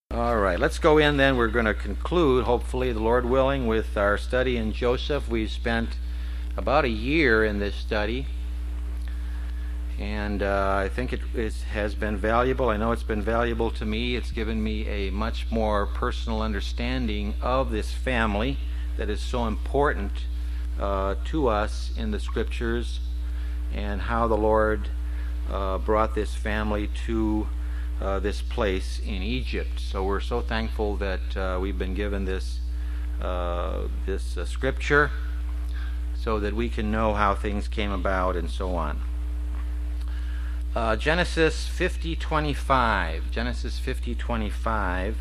All right, let's go in then. We're going to conclude, hopefully, the Lord willing, with our study in Joseph. We've spent about a year in this study, and I think it has been valuable. I know it's been valuable to me. It's given me a much more personal understanding of this family that is so important to us in the Scriptures, and how the Lord brought this family to this place in Egypt. So we're so thankful that we've been given this scripture so that we can know how things came about and so on. Genesis 50:25. Genesis 50:25.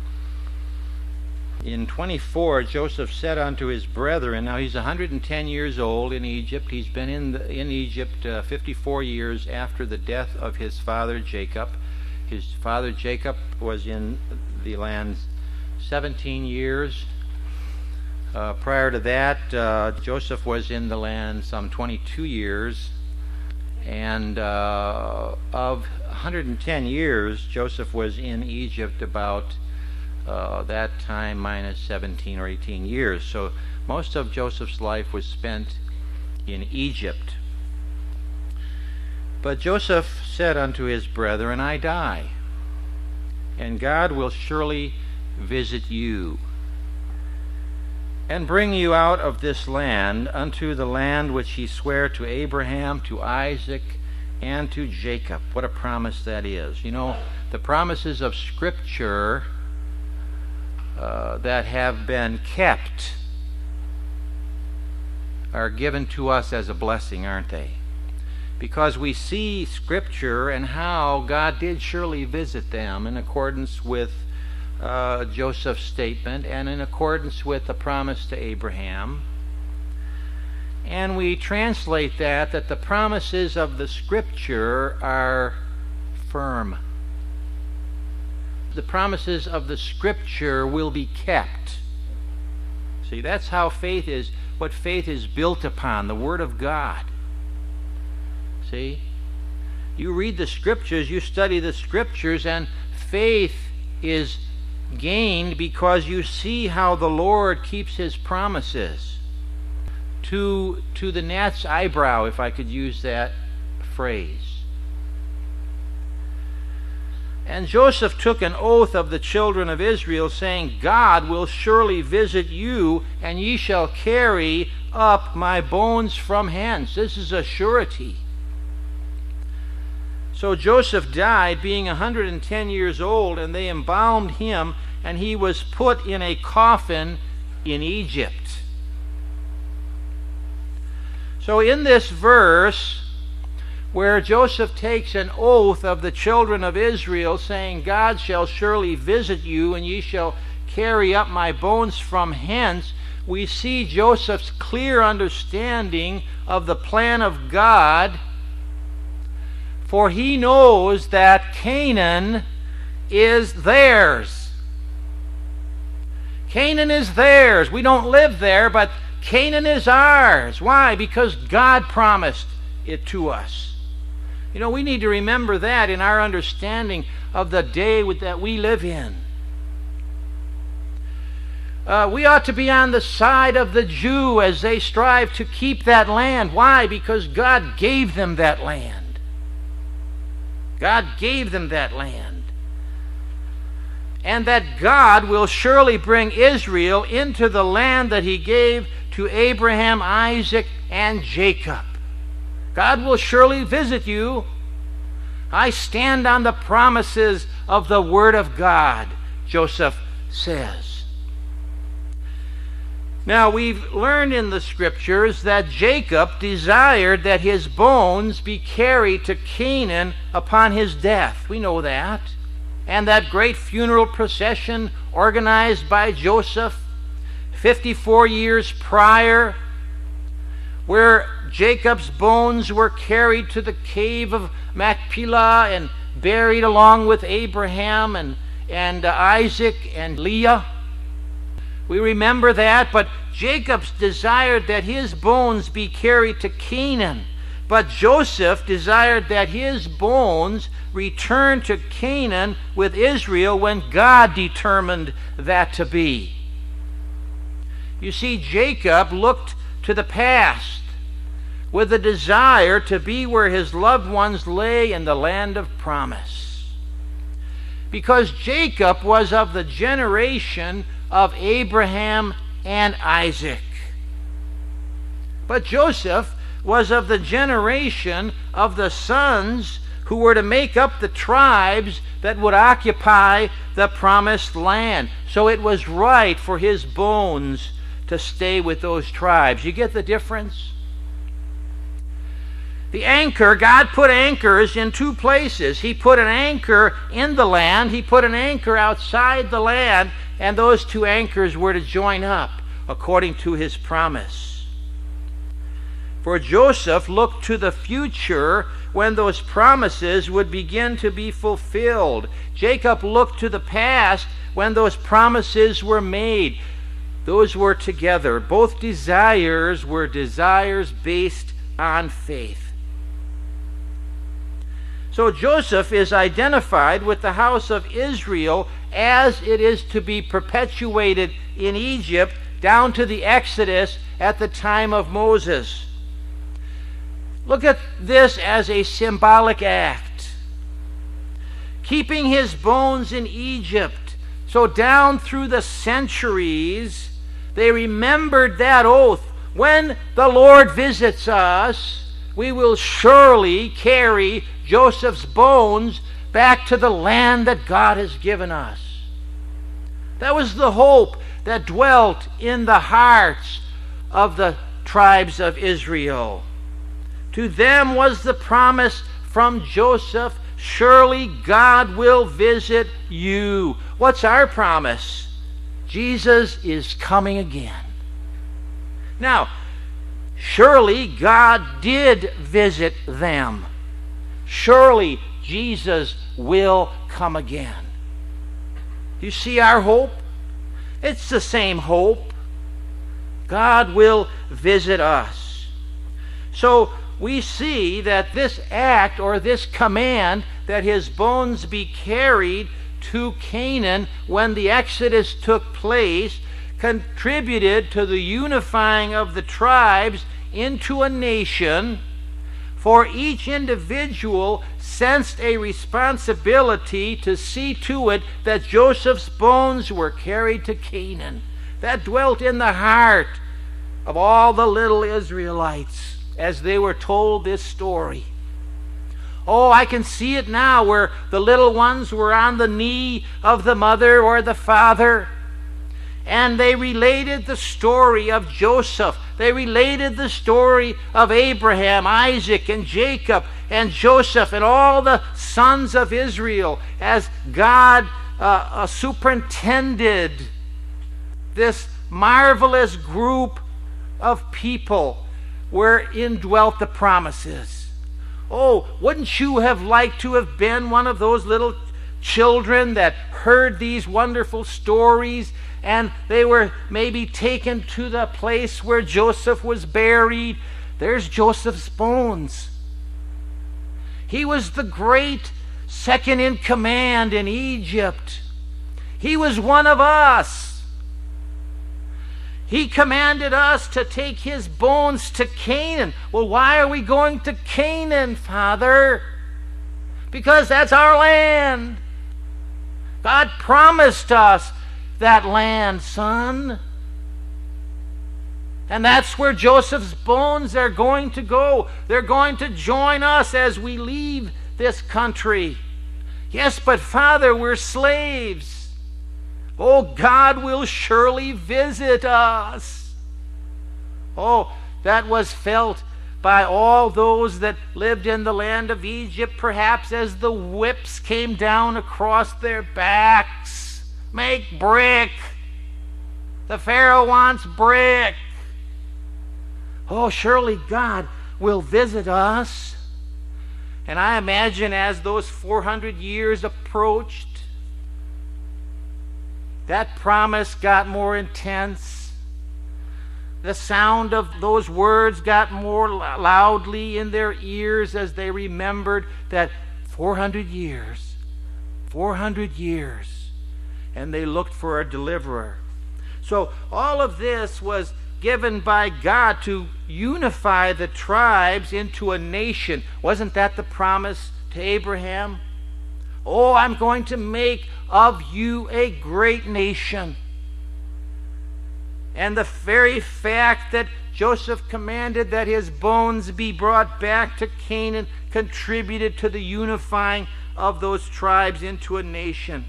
In 24, Joseph said unto his brethren, now he's 110 years old in Egypt. He's been in Egypt 54 years after the death of his father Jacob. His father Jacob was in the land 17 years. Prior to that, Joseph was in the land some 22 years. And of 110 years, Joseph was in Egypt about that time minus 17 or 18 years. So most of Joseph's life was spent in Egypt. But Joseph said unto his brethren, I die, and God will surely visit you, and bring you out of this land unto the land which he sware to Abraham, to Isaac, and to Jacob. What a promise that is. You know, the promises of Scripture that have been kept are given to us as a blessing, aren't they? Because we see Scripture and how God did surely visit them in accordance with Joseph's statement and in accordance with the promise to Abraham. And we translate that the promises of the Scripture are firm. The promises of the Scripture will be kept. See, that's how faith is, what faith is built upon, the Word of God. See? You read the Scriptures, you study the Scriptures, and faith is gained because you see how the Lord keeps His promises. To the gnat's eyebrow, if I could use that phrase. And Joseph took an oath of the children of Israel, saying, God will surely visit you, and ye shall carry up my bones from hence. This is a surety. So Joseph died, being 110 years old, and they embalmed him, and he was put in a coffin in Egypt. So in this verse, where Joseph takes an oath of the children of Israel, saying, God shall surely visit you, and ye shall carry up my bones from hence, we see Joseph's clear understanding of the plan of God, for he knows that Canaan is theirs. Canaan is theirs. We don't live there, but Canaan is ours. Why? Because God promised it to us. You know, we need to remember that in our understanding of the day that we live in. We ought to be on the side of the Jew as they strive to keep that land. Why? Because God gave them that land. God gave them that land. And that God will surely bring Israel into the land that He gave to Abraham, Isaac, and Jacob. God will surely visit you. I stand on the promises of the Word of God, Joseph says. Now, we've learned in the Scriptures that Jacob desired that his bones be carried to Canaan upon his death. We know that. And that great funeral procession organized by Joseph 54 years prior, where Jacob's bones were carried to the cave of Machpelah and buried along with Abraham and Isaac and Leah. We remember that, but Jacob's desired that his bones be carried to Canaan. But Joseph desired that his bones return to Canaan with Israel when God determined that to be. You see, Jacob looked to the past with a desire to be where his loved ones lay in the land of promise. Because Jacob was of the generation of Abraham and Isaac. But Joseph was of the generation of the sons who were to make up the tribes that would occupy the promised land. So it was right for his bones to stay with those tribes. You get the difference? The anchor, God put anchors in two places. He put an anchor in the land, he put an anchor outside the land, and those two anchors were to join up according to his promise. For Joseph looked to the future when those promises would begin to be fulfilled. Jacob looked to the past when those promises were made. Those were together. Both desires were desires based on faith. So Joseph is identified with the house of Israel as it is to be perpetuated in Egypt down to the Exodus at the time of Moses. Look at this as a symbolic act. Keeping his bones in Egypt, so down through the centuries, they remembered that oath. When the Lord visits us, we will surely carry Joseph's bones back to the land that God has given us. That was the hope that dwelt in the hearts of the tribes of Israel. To them was the promise from Joseph, surely God will visit you. What's our promise? Jesus is coming again. Now, surely God did visit them. Surely Jesus will come again. You see our hope? It's the same hope. God will visit us. So we see that this act or this command that his bones be carried to Canaan when the Exodus took place contributed to the unifying of the tribes into a nation. For each individual sensed a responsibility to see to it that Joseph's bones were carried to Canaan. That dwelt in the heart of all the little Israelites as they were told this story. Oh, I can see it now where the little ones were on the knee of the mother or the father, and they related the story of Joseph. They related the story of Abraham, Isaac, and Jacob, and Joseph, and all the sons of Israel as God superintended this marvelous group of people wherein dwelt the promises. Oh, wouldn't you have liked to have been one of those little children that heard these wonderful stories, and they were maybe taken to the place where Joseph was buried? There's Joseph's bones. He was the great second in command in Egypt. He was one of us. He commanded us to take his bones to Canaan. Well, why are we going to Canaan, Father? Because that's our land. God promised us that land, son. And that's where Joseph's bones are going to go. They're going to join us as we leave this country. Yes, but Father, we're slaves. Oh, God will surely visit us. Oh, that was felt by all those that lived in the land of Egypt, perhaps as the whips came down across their backs. Make brick. The Pharaoh wants brick. Oh, surely God will visit us. And I imagine as those 400 years approached, that promise got more intense. The sound of those words got more loudly in their ears as they remembered that 400 years, and they looked for a deliverer. So all of this was given by God to unify the tribes into a nation. Wasn't that the promise to Abraham? Oh, I'm going to make of you a great nation. And the very fact that Joseph commanded that his bones be brought back to Canaan contributed to the unifying of those tribes into a nation.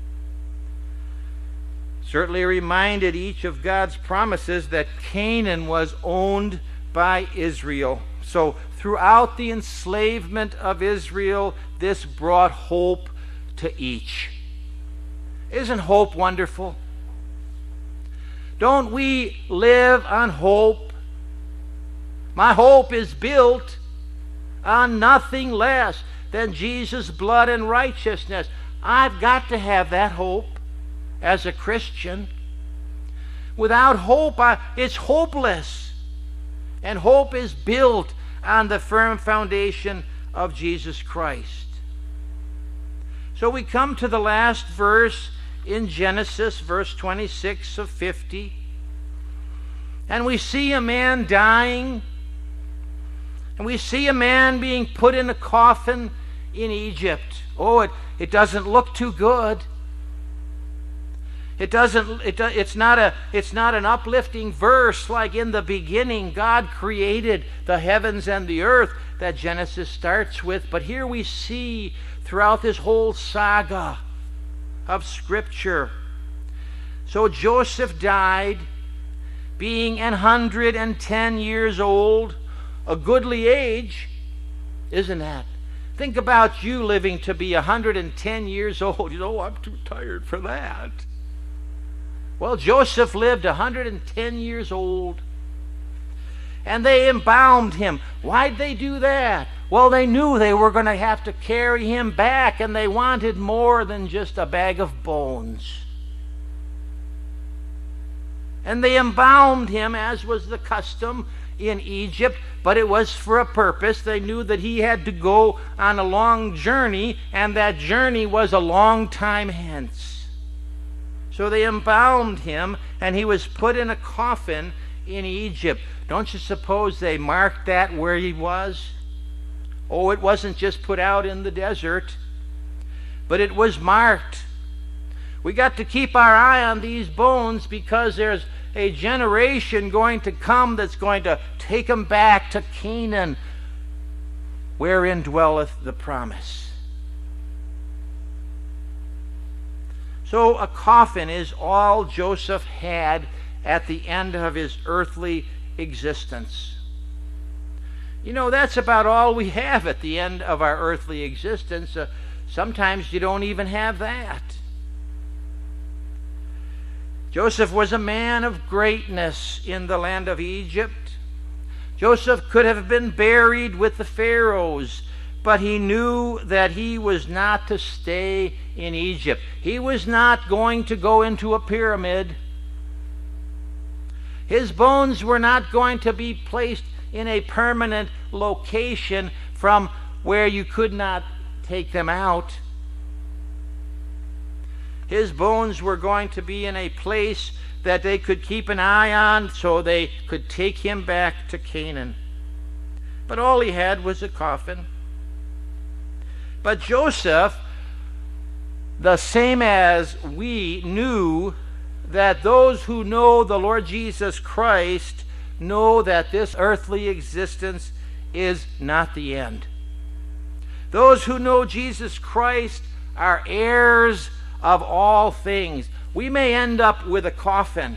Certainly reminded each of God's promises that Canaan was owned by Israel. So throughout the enslavement of Israel, this brought hope to each. Isn't hope wonderful? Don't we live on hope? My hope is built on nothing less than Jesus' blood and righteousness. I've got to have that hope as a Christian. Without hope, it's hopeless. And hope is built on the firm foundation of Jesus Christ. So we come to the last verse in Genesis, verse 26 of 50. And we see a man dying. And we see a man being put in a coffin in Egypt. Oh, it doesn't look too good. It's not an uplifting verse like in the beginning God created the heavens and the earth that Genesis starts with. But here we see throughout this whole saga of Scripture. So Joseph died, being 110 years old, a goodly age, isn't that? Think about you living to be 110 years old. You know, I'm too tired for that. Well, Joseph lived 110 years old. And they embalmed him. Why'd they do that? Well, they knew they were going to have to carry him back, and they wanted more than just a bag of bones. And they embalmed him, as was the custom in Egypt, but it was for a purpose. They knew that he had to go on a long journey, and that journey was a long time hence. So they embalmed him, and he was put in a coffin in Egypt. Don't you suppose they marked that where he was? Oh, it wasn't just put out in the desert, but it was marked. We got to keep our eye on these bones because there's a generation going to come that's going to take them back to Canaan, wherein dwelleth the promise. So a coffin is all Joseph had at the end of his earthly existence. You know, that's about all we have at the end of our earthly existence. Sometimes you don't even have that. Joseph was a man of greatness in the land of Egypt. Joseph could have been buried with the pharaohs, but he knew that he was not to stay in Egypt. He was not going to go into a pyramid. His bones were not going to be placed in a permanent location from where you could not take them out. His bones were going to be in a place that they could keep an eye on so they could take him back to Canaan. But all he had was a coffin. But Joseph, the same as we, knew that those who know the Lord Jesus Christ know that this earthly existence is not the end. Those who know Jesus Christ are heirs of all things. We may end up with a coffin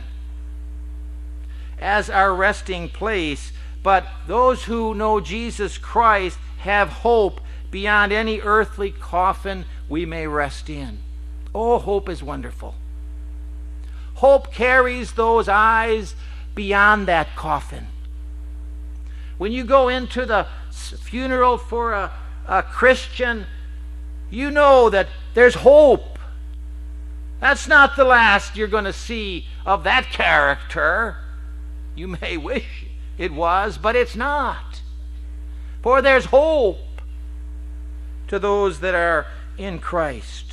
as our resting place, but those who know Jesus Christ have hope beyond any earthly coffin we may rest in. Oh, hope is wonderful. Hope carries those eyes beyond that coffin. When you go into the funeral for a Christian, you know that there's hope. That's not the last you're going to see of that character. You may wish it was, but it's not. For there's hope to those that are in Christ.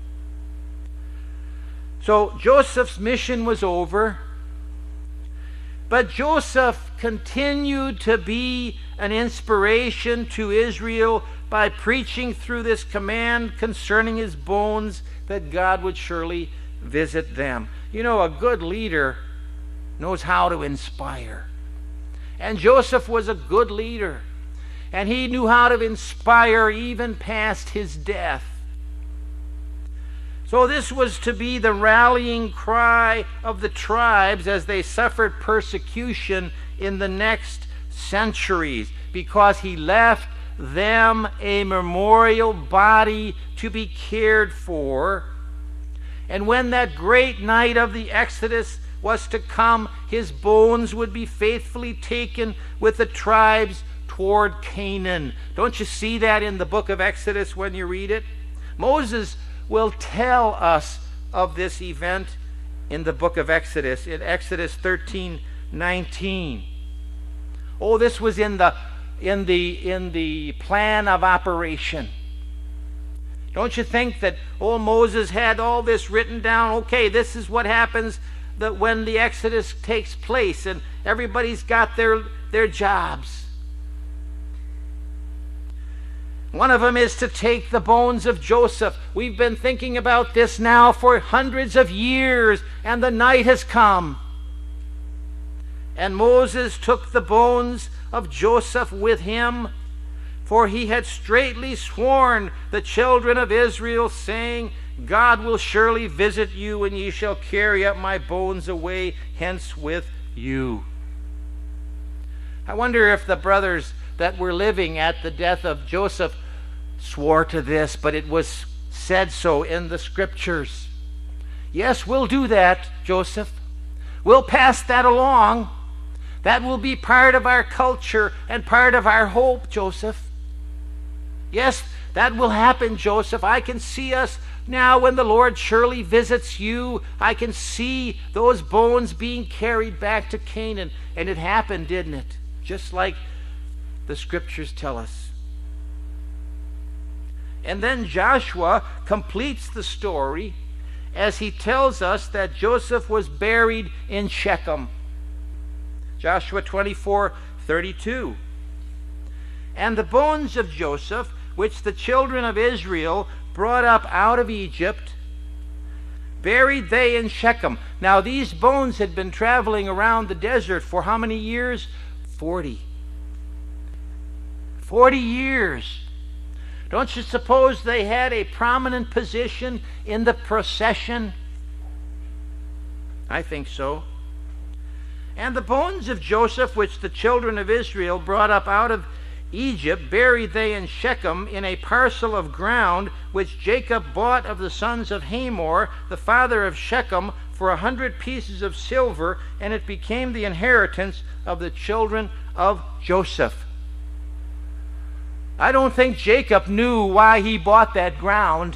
So Joseph's mission was over, but Joseph continued to be an inspiration to Israel by preaching through this command concerning his bones that God would surely visit them. You know, a good leader knows how to inspire. And Joseph was a good leader. And he knew how to inspire even past his death. So this was to be the rallying cry of the tribes as they suffered persecution in the next centuries, because he left them a memorial body to be cared for. And when that great night of the Exodus was to come, his bones would be faithfully taken with the tribes toward Canaan. Don't you see that in the book of Exodus when you read it? Moses will tell us of this event in the book of Exodus, in Exodus 13:19. Oh, this was in the plan of operation. Don't you think that old Moses had all this written down? Okay, this is what happens that when the Exodus takes place, and everybody's got their jobs. One of them is to take the bones of Joseph. We've been thinking about this now for hundreds of years, and the night has come. And Moses took the bones of Joseph with him, for he had straitly sworn the children of Israel, saying, God will surely visit you, and ye shall carry up my bones away hence with you. I wonder if the brothers that were living at the death of Joseph swore to this, but it was said so in the scriptures. Yes, we'll do that, Joseph. We'll pass that along. That will be part of our culture and part of our hope, Joseph. Yes, that will happen, Joseph. I can see us now when the Lord surely visits you. I can see those bones being carried back to Canaan. And it happened, didn't it? Just like the scriptures tell us. And then Joshua completes the story as he tells us that Joseph was buried in Shechem. Joshua 24:32. And the bones of Joseph, which the children of Israel brought up out of Egypt, buried they in Shechem. Now these bones had been traveling around the desert for how many years? 40. 40 years. Don't you suppose they had a prominent position in the procession? I think so. And the bones of Joseph, which the children of Israel brought up out of Egypt, buried they in Shechem in a parcel of ground which Jacob bought of the sons of Hamor, the father of Shechem, for 100 pieces of silver, and it became the inheritance of the children of Joseph. I don't think Jacob knew why he bought that ground.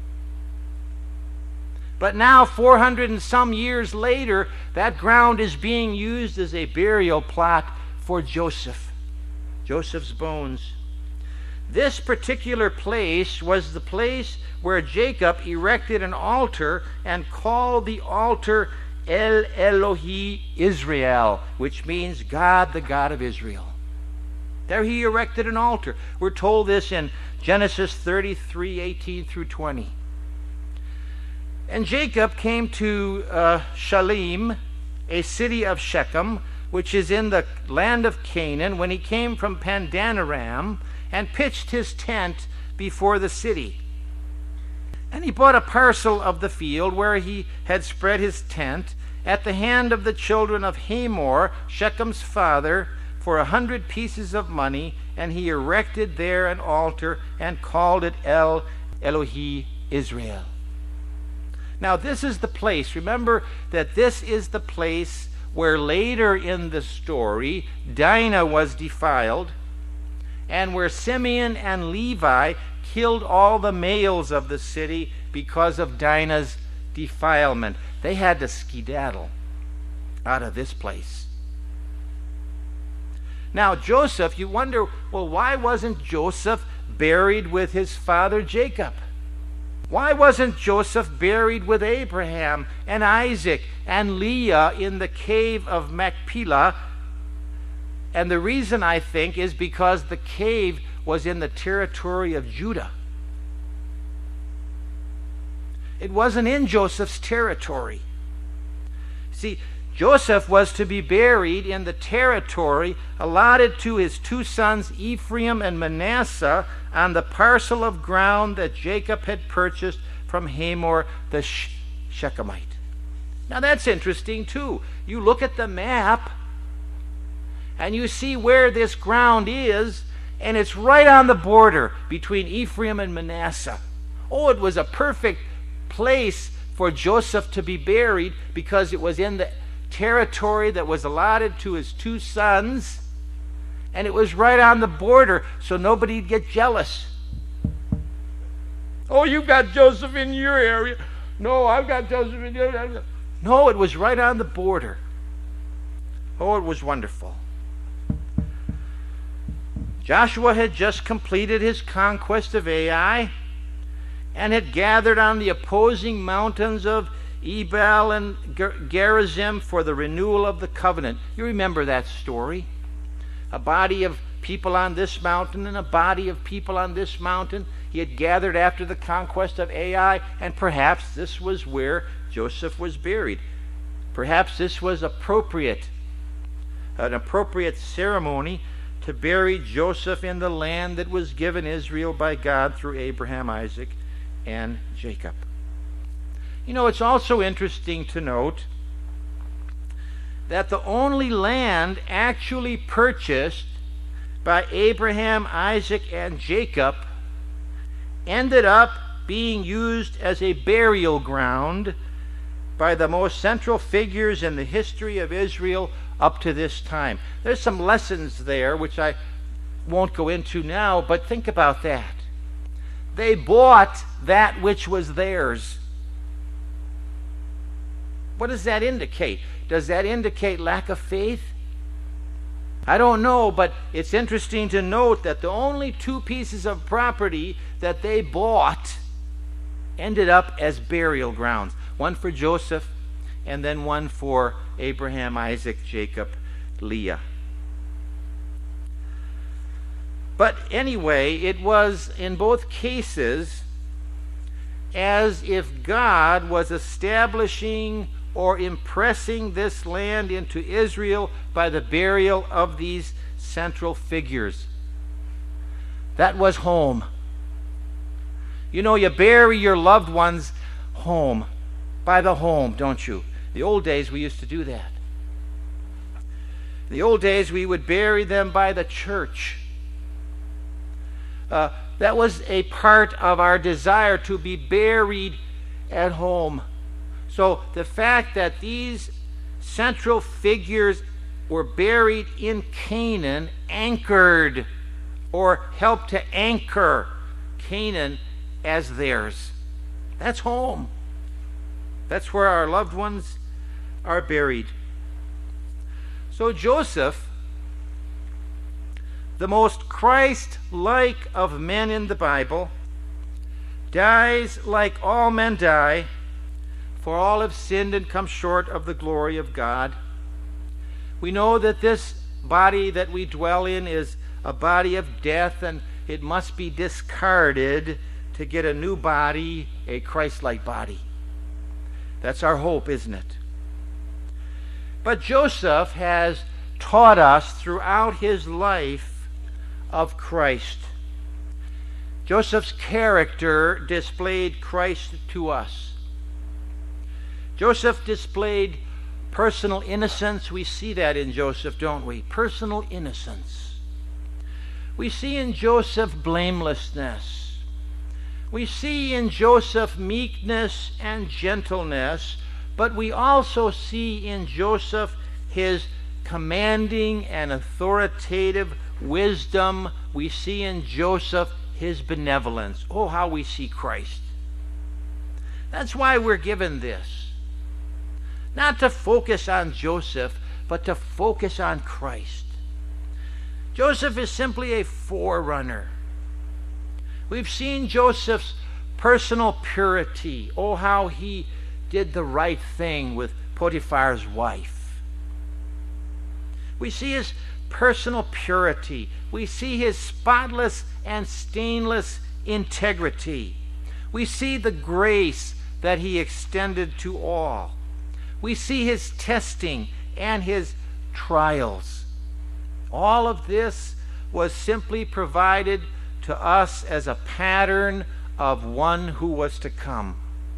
But now, 400 and some years later, that ground is being used as a burial plot for Joseph. Joseph's bones. This particular place was the place where Jacob erected an altar and called the altar El Elohi Israel, which means God, the God of Israel. There he erected an altar. We're told this in Genesis 33:18 through 20. And Jacob came to Shalem, a city of Shechem, which is in the land of Canaan, when he came from Paddan-aram, and pitched his tent before the city. And he bought a parcel of the field where he had spread his tent at the hand of the children of Hamor, Shechem's father, for 100 pieces of money, and he erected there an altar and called it El Elohi Israel. Now this is the place, remember that this is the place where later in the story Dinah was defiled, and where Simeon and Levi killed all the males of the city because of Dinah's defilement. They had to skedaddle out of this place. Now, Joseph, you wonder, well, why wasn't Joseph buried with his father Jacob? Why wasn't Joseph buried with Abraham and Isaac and Leah in the cave of Machpelah? And the reason, I think, is because the cave was in the territory of Judah. It wasn't in Joseph's territory. See, Joseph was to be buried in the territory allotted to his two sons Ephraim and Manasseh on the parcel of ground that Jacob had purchased from Hamor the Shechemite. Now that's interesting too. You look at the map and you see where this ground is, and it's right on the border between Ephraim and Manasseh. Oh, it was a perfect place for Joseph to be buried because it was in the territory that was allotted to his two sons, and it was right on the border, so nobody'd get jealous. Oh, you've got Joseph in your area. No, I've got Joseph in your area. No, it was right on the border. Oh, it was wonderful. Joshua had just completed his conquest of Ai and had gathered on the opposing mountains of Ebal and Gerizim for the renewal of the covenant. You remember that story? A body of people on this mountain and a body of people on this mountain. He had gathered after the conquest of Ai, and perhaps this was where Joseph was buried. Perhaps this was an appropriate ceremony to bury Joseph in the land that was given Israel by God through Abraham, Isaac, and Jacob. You know, it's also interesting to note that the only land actually purchased by Abraham, Isaac, and Jacob ended up being used as a burial ground by the most central figures in the history of Israel up to this time. There's some lessons there which I won't go into now, but think about that. They bought that which was theirs. What does that indicate? Does that indicate lack of faith? I don't know, but it's interesting to note that the only two pieces of property that they bought ended up as burial grounds. One for Joseph, and then one for Abraham, Isaac, Jacob, Leah. But anyway, it was in both cases as if God was establishing or impressing this land into Israel by the burial of these central figures. That was home. You know, you bury your loved ones home, by the home, don't you? The old days we used to do that. In the old days we would bury them by the church. That was a part of our desire to be buried at home. So the fact that these central figures were buried in Canaan anchored or helped to anchor Canaan as theirs. That's home. That's where our loved ones are buried. So Joseph, the most Christ-like of men in the Bible, dies like all men die, for all have sinned and come short of the glory of God. We know that this body that we dwell in is a body of death, and it must be discarded to get a new body, a Christ-like body. That's our hope, isn't it? But Joseph has taught us throughout his life of Christ. Joseph's character displayed Christ to us. Joseph displayed personal innocence. We see that in Joseph, don't we? Personal innocence. We see in Joseph blamelessness. We see in Joseph meekness and gentleness, but we also see in Joseph his commanding and authoritative wisdom. We see in Joseph his benevolence. Oh, how we see Christ. That's why we're given this. Not to focus on Joseph, but to focus on Christ. Joseph is simply a forerunner. We've seen Joseph's personal purity. Oh, how he did the right thing with Potiphar's wife. We see his personal purity. We see his spotless and stainless integrity. We see the grace that he extended to all. We see his testing and his trials. All of this was simply provided to us as a pattern of one who was to come.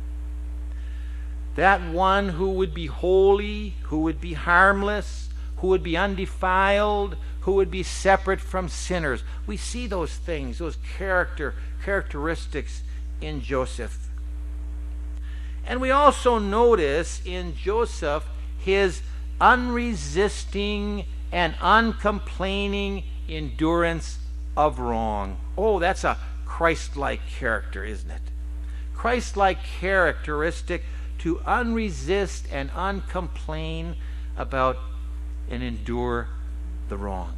That one who would be holy, who would be harmless, who would be undefiled, who would be separate from sinners. We see those things, those characteristics in Joseph. And we also notice in Joseph his unresisting and uncomplaining endurance of wrong. Oh, that's a Christ-like character, isn't it? Christ-like characteristic to unresist and uncomplain about and endure the wrong.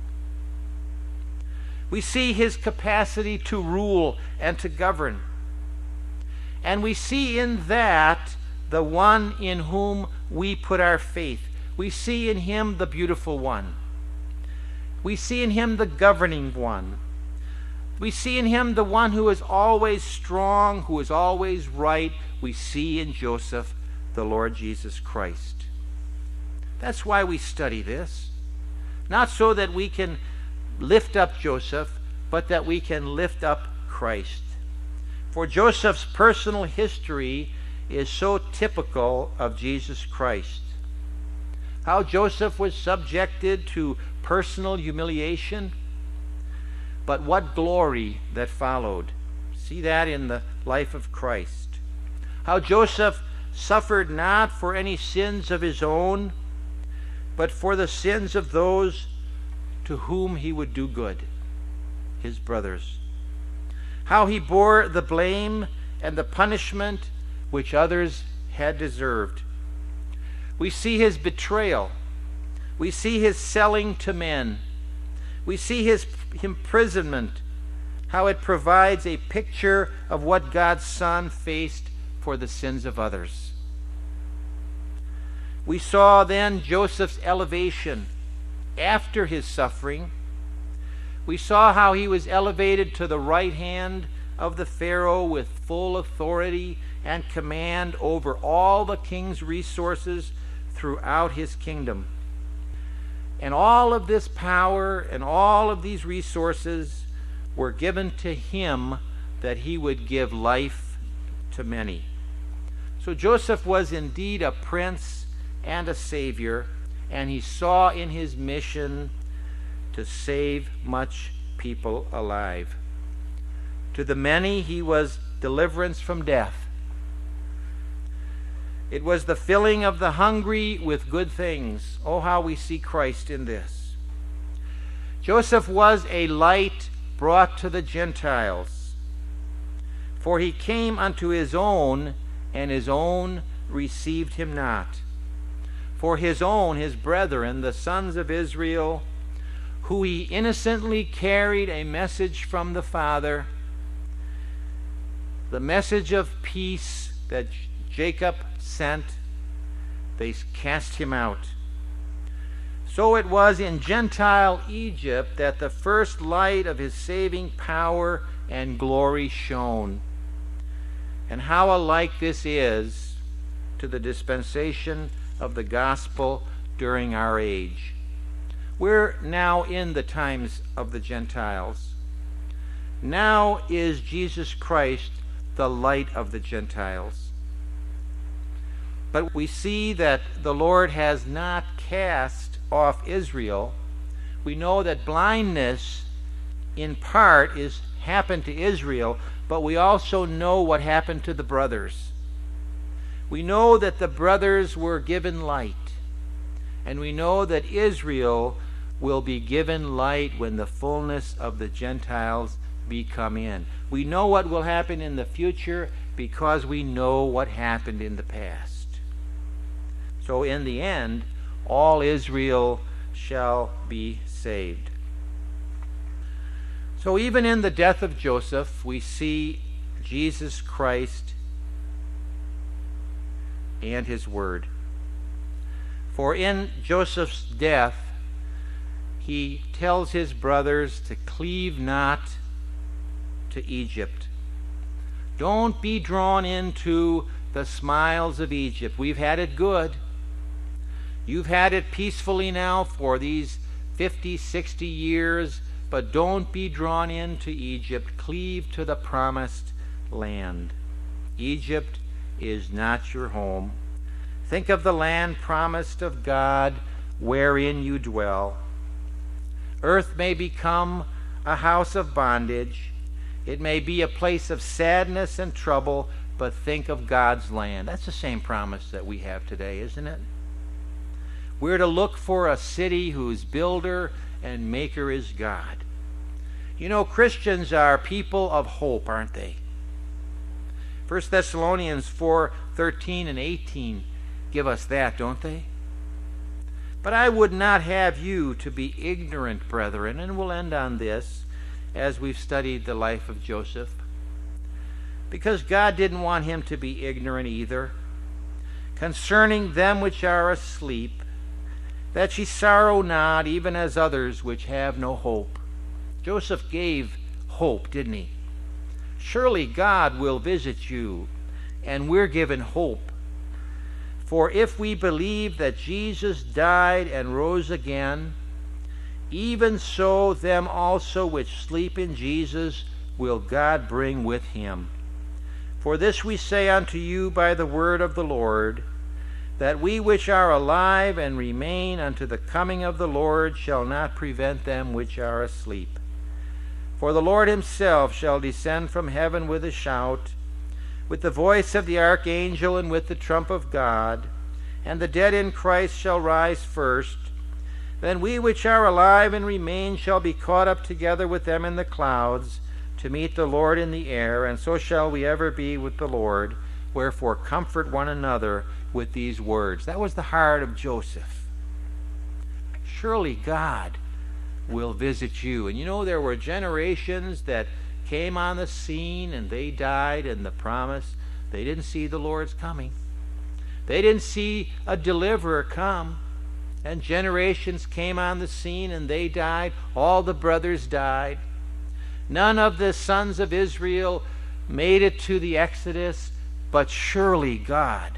We see his capacity to rule and to govern. And we see in that the one in whom we put our faith. We see in him the beautiful one. We see in him the governing one. We see in him the one who is always strong, who is always right. We see in Joseph the Lord Jesus Christ. That's why we study this. Not so that we can lift up Joseph, but that we can lift up Christ. For Joseph's personal history is so typical of Jesus Christ. How Joseph was subjected to personal humiliation, but what glory that followed. See that in the life of Christ. How Joseph suffered not for any sins of his own, but for the sins of those to whom he would do good, his brothers. How he bore the blame and the punishment which others had deserved. We see his betrayal. We see his selling to men. We see his imprisonment, how it provides a picture of what God's Son faced for the sins of others. We saw then Joseph's elevation after his suffering. We saw how he was elevated to the right hand of the Pharaoh with full authority and command over all the king's resources throughout his kingdom. And all of this power and all of these resources were given to him that he would give life to many. So Joseph was indeed a prince and a savior, and he saw in his mission to save much people alive. To the many he was deliverance from death. It was the filling of the hungry with good things. Oh, how we see Christ in this. Joseph was a light brought to the Gentiles. For he came unto his own, and his own received him not. For his own, his brethren, the sons of Israel, who he innocently carried a message from the Father, the message of peace that Jacob sent, they cast him out. So it was in Gentile Egypt that the first light of his saving power and glory shone. And how alike this is to the dispensation of the gospel during our age. We're now in the times of the Gentiles. Now is Jesus Christ the light of the Gentiles. But we see that the Lord has not cast off Israel. We know that blindness in part is happened to Israel, but we also know what happened to the brothers. We know that the brothers were given light, and we know that Israel will be given light when the fullness of the Gentiles be come in. We know what will happen in the future because we know what happened in the past. So in the end, all Israel shall be saved. So even in the death of Joseph, we see Jesus Christ and his word. For in Joseph's death, he tells his brothers to cleave not to Egypt. Don't be drawn into the smiles of Egypt. We've had it good. You've had it peacefully now for these 50, 60 years, but don't be drawn into Egypt. Cleave to the promised land. Egypt is not your home. Think of the land promised of God wherein you dwell. Earth may become a house of bondage. It may be a place of sadness and trouble, but think of God's land. That's the same promise that we have today, isn't it? We're to look for a city whose builder and maker is God. You know, Christians are people of hope, aren't they? 1 Thessalonians 4:13 and 18 give us that, don't they? But I would not have you to be ignorant, brethren, and we'll end on this as we've studied the life of Joseph, because God didn't want him to be ignorant either, concerning them which are asleep, that ye sorrow not, even as others which have no hope. Joseph gave hope, didn't he? Surely God will visit you, and we're given hope. For if we believe that Jesus died and rose again, even so them also which sleep in Jesus will God bring with him. For this we say unto you by the word of the Lord, that we which are alive and remain unto the coming of the Lord shall not prevent them which are asleep. For the Lord himself shall descend from heaven with a shout, with the voice of the archangel, and with the trump of God, and the dead in Christ shall rise first. Then we which are alive and remain shall be caught up together with them in the clouds, to meet the Lord in the air, and so shall we ever be with the Lord. Wherefore comfort one another with these words. That was the heart of Joseph. Surely God will visit you. And you know, there were generations that came on the scene and they died in the promise. They didn't see the Lord's coming. They didn't see a deliverer come. And generations came on the scene and they died. All the brothers died. None of the sons of Israel made it to the Exodus, but surely God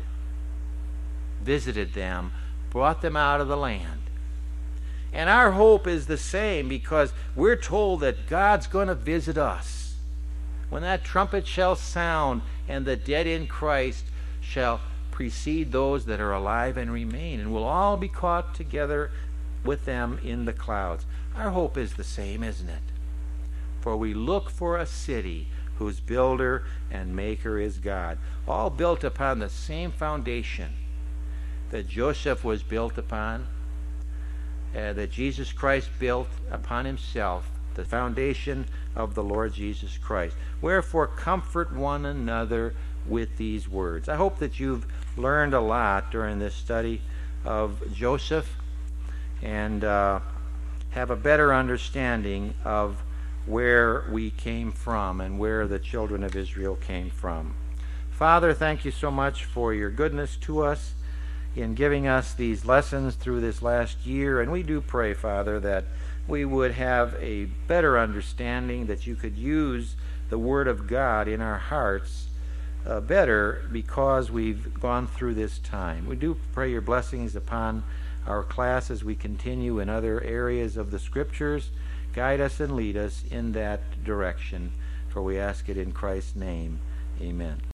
visited them, brought them out of the land. And our hope is the same, because we're told that God's going to visit us. When that trumpet shall sound, and the dead in Christ shall precede those that are alive and remain, and we'll all be caught together with them in the clouds. Our hope is the same, isn't it? For we look for a city whose builder and maker is God, all built upon the same foundation that Joseph was built upon, that Jesus Christ built upon himself, the foundation of the Lord Jesus Christ. Wherefore comfort one another with these words. I hope that you've learned a lot during this study of Joseph, and have a better understanding of where we came from and where the children of Israel came from. Father, thank you so much for your goodness to us in giving us these lessons through this last year. And we do pray, Father, that we would have a better understanding, that you could use the Word of God in our hearts better because we've gone through this time. We do pray your blessings upon our class as we continue in other areas of the Scriptures. Guide us and lead us in that direction, for we ask it in Christ's name. Amen.